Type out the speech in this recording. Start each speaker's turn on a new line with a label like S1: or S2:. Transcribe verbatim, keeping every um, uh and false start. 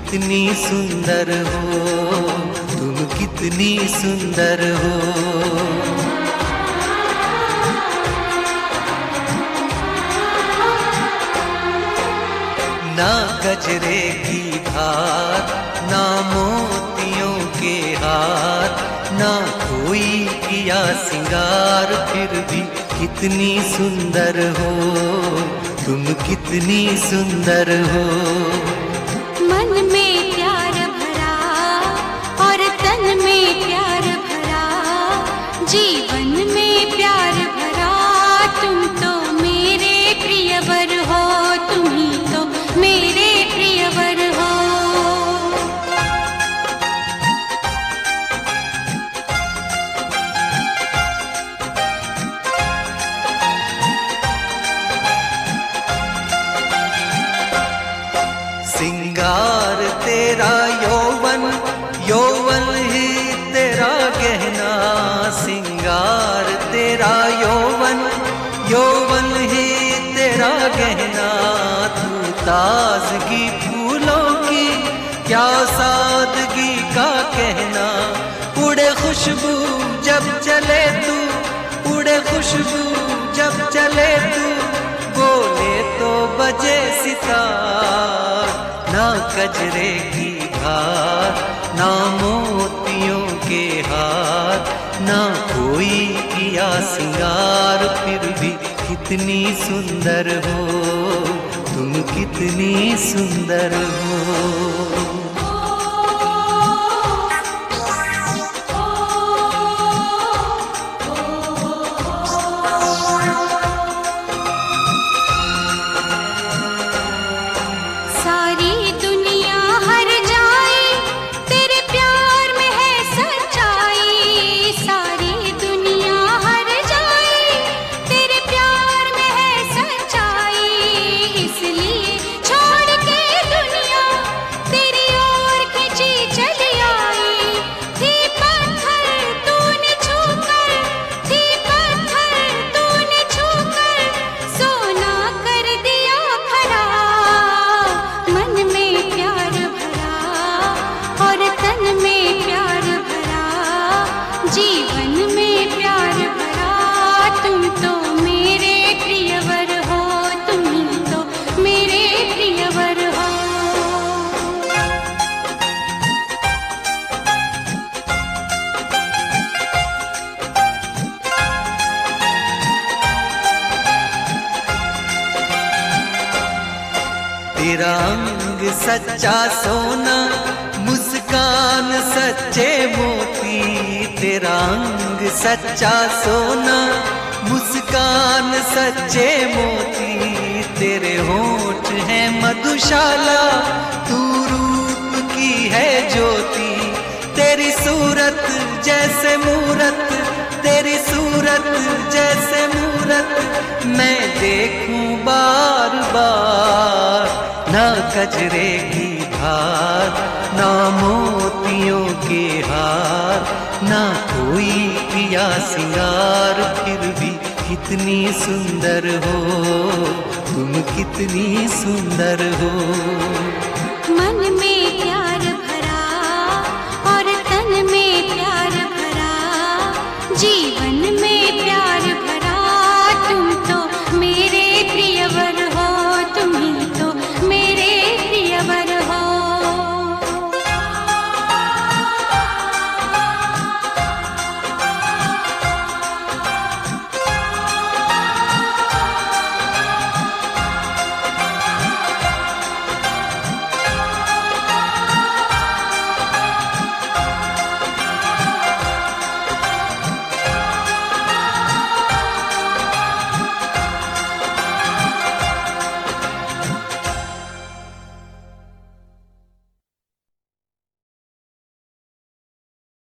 S1: कितनी सुंदर हो, तुम कितनी सुंदर हो। ना गजरे की धार, ना मोतियों के हार, ना कोई किया सिंगार, फिर भी कितनी सुंदर हो, तुम कितनी सुंदर हो।
S2: मन में प्यार भरा और तन में प्यार भरा, जीवन में प्यार भरा, तुम तो मेरे प्रियवर हो, तुम ही तो मेरे प्रियवर हो।
S1: सिंगार तेरा यौवन, यौवन ही तेरा गहना, सिंगार तेरा यौवन, यौवन ही तेरा गहना। तू ताजगी फूलों की, क्या सादगी का कहना। उड़े खुशबू जब चले तू, उड़े खुशबू जब चले तू, बोले तो बजे सितार। ना गजरे की धार, ना मोतियों के हार, ना कोई किया सिंगार, फिर भी कितनी सुंदर हो, तुम कितनी सुंदर हो। जीवन में प्यार भरा, तुम तो मेरे प्रियवर हो, तुम ही तो मेरे प्रियवर हो। तेरा अंग सच्चा सोना, मुस्कान सच्चे मोती, तेरा अंग सच्चा सोना, मुस्कान सच्चे मोती। तेरे होठ हैं मधुशाला, तू रूप की है ज्योति। तेरी सूरत जैसे मूरत, तेरी सूरत जैसे मूरत, मैं देखूं बार बार। ना गजरे की धार, ना मोतियों के हार, ना कोई किया सिंगार, फिर भी कितनी सुंदर हो, तुम कितनी सुंदर हो।
S2: मन में